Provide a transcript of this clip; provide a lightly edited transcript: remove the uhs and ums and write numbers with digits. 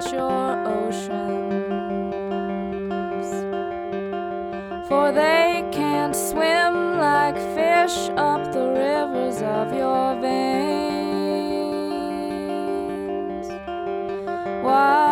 across your oceans. For they can't swim like fish up the rivers of your veins. Why